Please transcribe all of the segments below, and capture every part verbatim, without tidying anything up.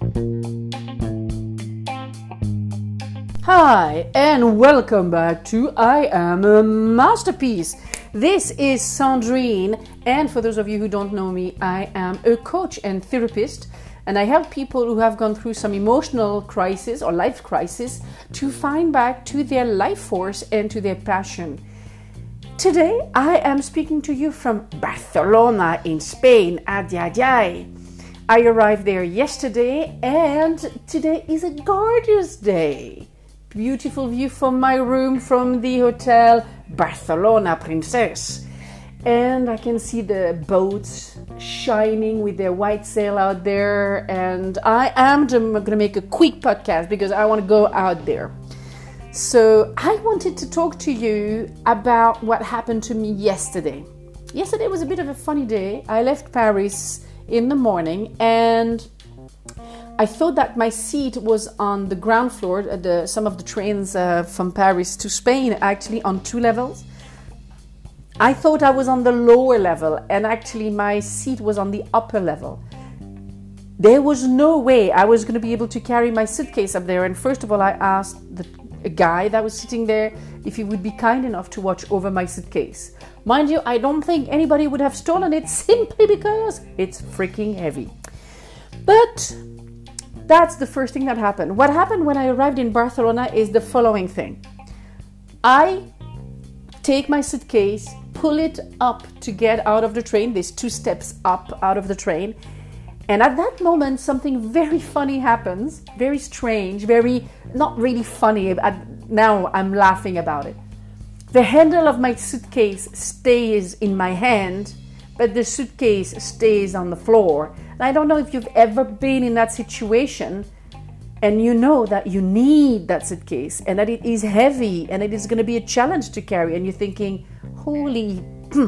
Hi, and welcome back to I Am a Masterpiece. This is Sandrine, and for those of you who don't know me, I am a coach and therapist, and I help people who have gone through some emotional crisis or life crisis to find back to their life force and to their passion. Today, I am speaking to you from Barcelona in Spain. Ay, ay, ay. I arrived there yesterday, and today is a gorgeous day. Beautiful view from my room from the hotel Barcelona Princess. And I can see the boats shining with their white sail out there. And I am going to make a quick podcast because I want to go out there. So I wanted to talk to you about what happened to me yesterday. Yesterday was a bit of a funny day. I left Paris in the morning and I thought that my seat was on the ground floor. The, some of the trains uh, from Paris to Spain actually on two levels. I thought I was on the lower level and actually my seat was on the upper level. There was no way I was going to be able to carry my suitcase up there. And first of all, I asked the a guy that was sitting there if he would be kind enough to watch over my suitcase. Mind you, I don't think anybody would have stolen it simply because it's freaking heavy. But that's the first thing that happened. What happened when I arrived in Barcelona is the following thing. I take my suitcase, pull it up to get out of the train. There's two steps up out of the train. And at that moment, something very funny happens, very strange, very, not really funny. Now I'm laughing about it. The handle of my suitcase stays in my hand, but the suitcase stays on the floor. And I don't know if you've ever been in that situation and you know that you need that suitcase and that it is heavy and it is going to be a challenge to carry. And you're thinking, holy,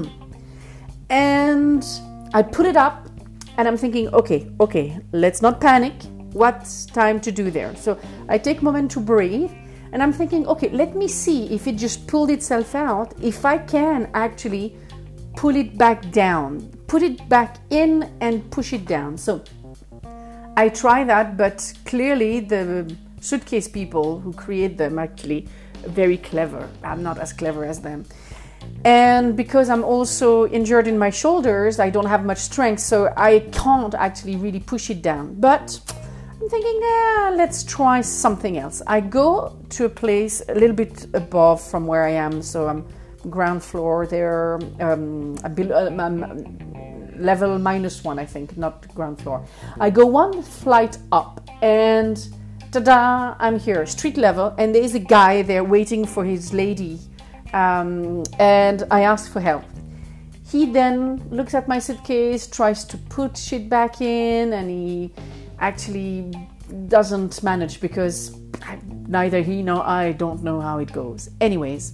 and I put it up. And I'm thinking, okay, okay, let's not panic. What's time to do there? So I take a moment to breathe. And I'm thinking, okay, let me see if it just pulled itself out. If I can actually pull it back down. Put it back in and push it down. So I try that, but clearly the suitcase people who create them actually very clever. I'm not as clever as them. And because I'm also injured in my shoulders, I don't have much strength, so I can't actually really push it down. But I'm thinking, yeah, let's try something else. I go to a place a little bit above from where I am, so I'm ground floor there, um, um, level minus one, I think, not ground floor. I go one flight up, and ta-da, I'm here, street level, and there is a guy there waiting for his lady. Um, and I asked for help. He then looks at my suitcase, tries to put shit back in, and he actually doesn't manage because neither he nor I don't know how it goes. Anyways,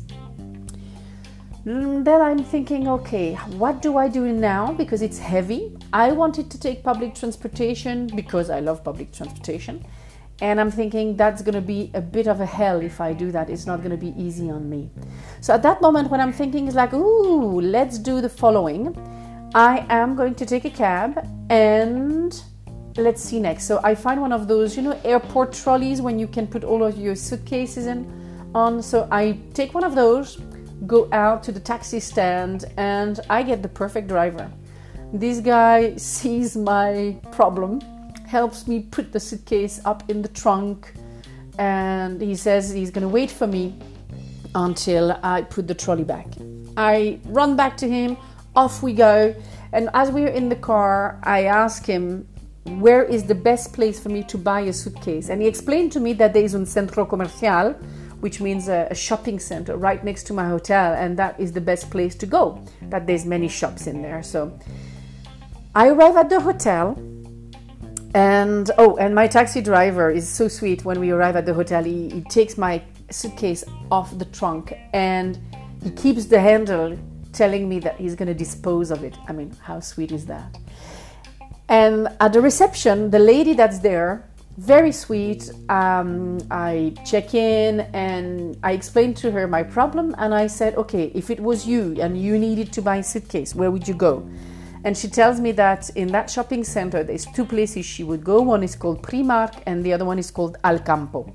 then I'm thinking, okay, what do I do now? Because it's heavy. I wanted to take public transportation because I love public transportation. And I'm thinking that's going to be a bit of a hell if I do that. It's not going to be easy on me. So at that moment when I'm thinking is like, ooh, let's do the following. I am going to take a cab and let's see next. So I find one of those, you know, airport trolleys when you can put all of your suitcases in on. So I take one of those, go out to the taxi stand, and I get the perfect driver. This guy sees my problem, helps me put the suitcase up in the trunk, and he says he's going to wait for me until I put the trolley back. I run back to him, off we go, and as we're in the car, I ask him, where is the best place for me to buy a suitcase? And he explained to me that there is un centro comercial, which means a, a shopping center right next to my hotel, and that is the best place to go, that there's many shops in there. So I arrive at the hotel. And oh, and my taxi driver is so sweet. When we arrive at the hotel, he, he takes my suitcase off the trunk and he keeps the handle, telling me that he's going to dispose of it. I mean, how sweet is that? And at the reception, the lady that's there, very sweet, um, I check in and I explained to her my problem. And I said, okay, if it was you and you needed to buy a suitcase, where would you go? And she tells me that in that shopping center, there's two places she would go. One is called Primark and the other one is called Alcampo.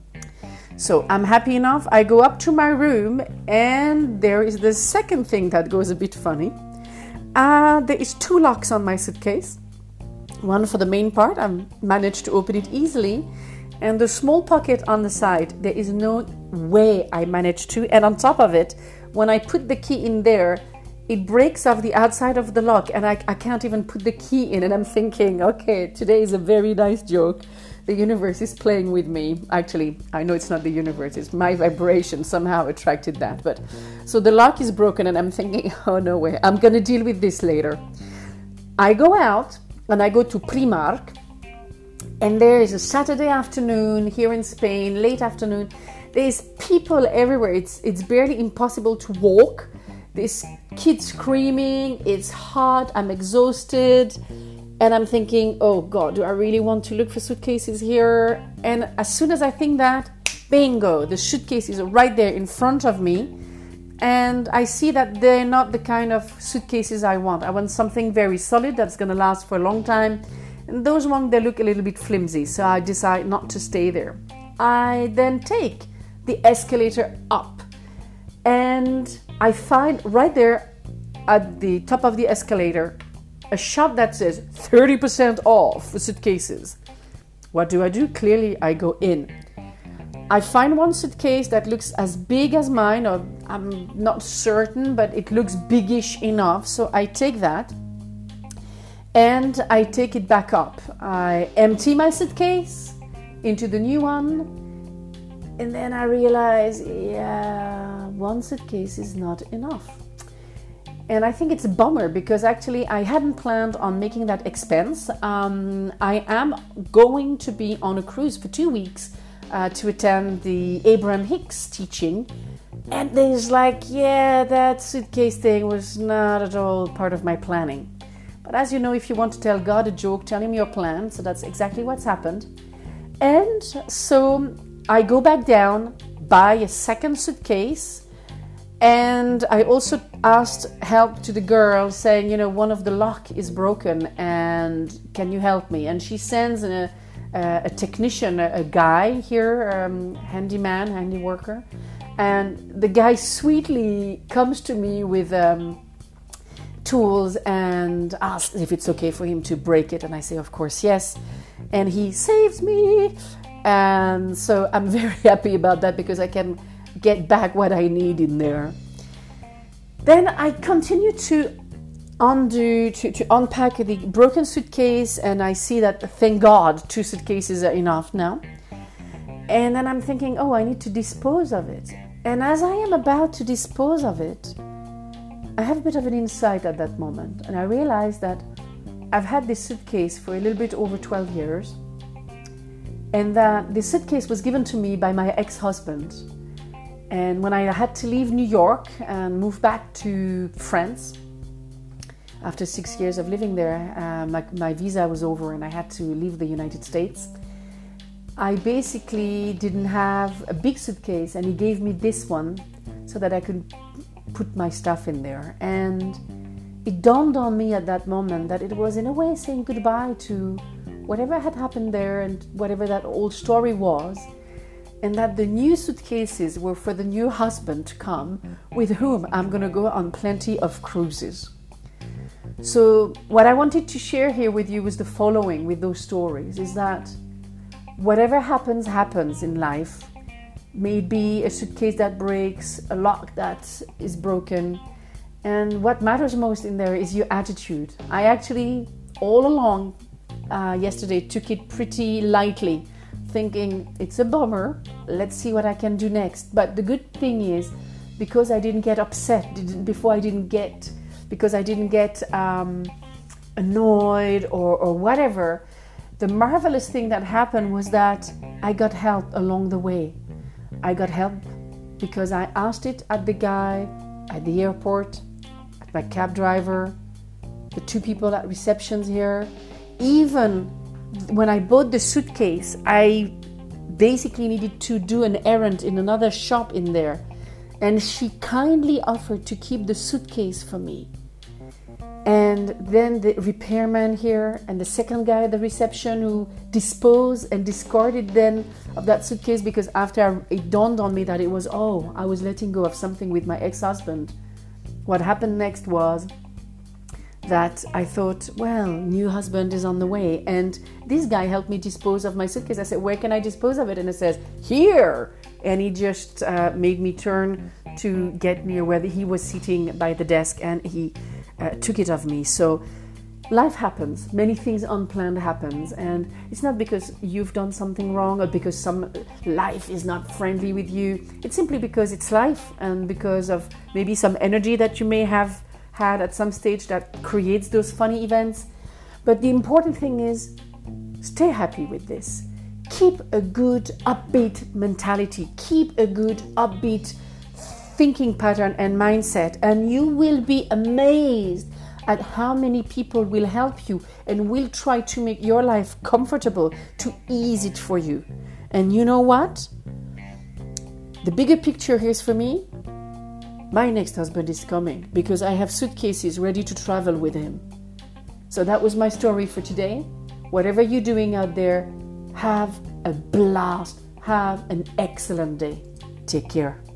So I'm happy enough. I go up to my room and there is the second thing that goes a bit funny. Uh, there is two locks on my suitcase. One for the main part. I managed to open it easily. And the small pocket on the side, there is no way I managed to. And on top of it, when I put the key in there, it breaks off the outside of the lock and I, I can't even put the key in. And I'm thinking, okay, today is a very nice joke. The universe is playing with me. Actually, I know it's not the universe. It's my vibration somehow attracted that. But so the lock is broken and I'm thinking, oh, no way. I'm going to deal with this later. I go out and I go to Primark. And there is a Saturday afternoon here in Spain, late afternoon. There's people everywhere. It's, it's barely impossible to walk. There's kids screaming, it's hot, I'm exhausted, and I'm thinking, oh God, do I really want to look for suitcases here? And as soon as I think that, bingo, the suitcases are right there in front of me, and I see that they're not the kind of suitcases I want. I want something very solid that's going to last for a long time, and those ones, they look a little bit flimsy, so I decide not to stay there. I then take the escalator up, and I find right there at the top of the escalator a shop that says thirty percent off for suitcases. What do I do? Clearly, I go in. I find one suitcase that looks as big as mine, or I'm not certain, but it looks biggish enough. So I take that and I take it back up. I empty my suitcase into the new one. And then I realize, yeah, one suitcase is not enough. And I think it's a bummer because actually I hadn't planned on making that expense. Um, I am going to be on a cruise for two weeks uh, to attend the Abraham Hicks teaching. And there's like, yeah, that suitcase thing was not at all part of my planning. But as you know, if you want to tell God a joke, tell him your plan. So that's exactly what's happened. And so I go back down, buy a second suitcase, and I also asked help to the girl saying, you know, one of the lock is broken and can you help me? And she sends a, a, a technician, a, a guy here, um, handyman, handy worker, and the guy sweetly comes to me with um, tools and asks if it's okay for him to break it. And I say, of course, yes. And he saves me. And so I'm very happy about that because I can get back what I need in there. Then I continue to undo, to, to unpack the broken suitcase, and I see that, thank God, two suitcases are enough now. And then I'm thinking, oh, I need to dispose of it. And as I am about to dispose of it, I have a bit of an insight at that moment. And I realize that I've had this suitcase for a little bit over twelve years. And that the suitcase was given to me by my ex-husband. And when I had to leave New York and move back to France, after six years of living there, uh, my, my visa was over and I had to leave the United States. I basically didn't have a big suitcase, and he gave me this one so that I could put my stuff in there. And it dawned on me at that moment that it was in a way saying goodbye to whatever had happened there and whatever that old story was, and that the new suitcases were for the new husband to come, with whom I'm going to go on plenty of cruises. So what I wanted to share here with you was the following with those stories, is that whatever happens, happens in life. Maybe a suitcase that breaks, a lock that is broken, and what matters most in there is your attitude. I actually, all along, Uh, yesterday took it pretty lightly, thinking it's a bummer, let's see what I can do next. But the good thing is, because I didn't get upset didn't, before I didn't get because I didn't get um, annoyed or, or whatever, the marvelous thing that happened was that I got help along the way. I got help because I asked it at the guy at the airport, at my cab driver, the two people at receptions here. Even when I bought the suitcase, I basically needed to do an errand in another shop in there. And she kindly offered to keep the suitcase for me. And And then the repairman here and the second guy at the reception who disposed and discarded then of that suitcase, because after I, it dawned on me that it was, oh, I was letting go of something with my ex-husband. What happened next was that I thought, well, new husband is on the way. And this guy helped me dispose of my suitcase. I said, where can I dispose of it? And it says, here. And he just uh, made me turn to get near where he was sitting by the desk, and he uh, took it of me. So life happens. Many things unplanned happens. And it's not because you've done something wrong or because some life is not friendly with you. It's simply because it's life, and because of maybe some energy that you may have had at some stage that creates those funny events. But the important thing is, stay happy with this. Keep a good upbeat mentality. Keep a good upbeat thinking pattern and mindset, and you will be amazed at how many people will help you and will try to make your life comfortable, to ease it for you. And you know what? The bigger picture here is, for me, my next husband is coming, because I have suitcases ready to travel with him. So that was my story for today. Whatever you're doing out there, have a blast. Have an excellent day. Take care.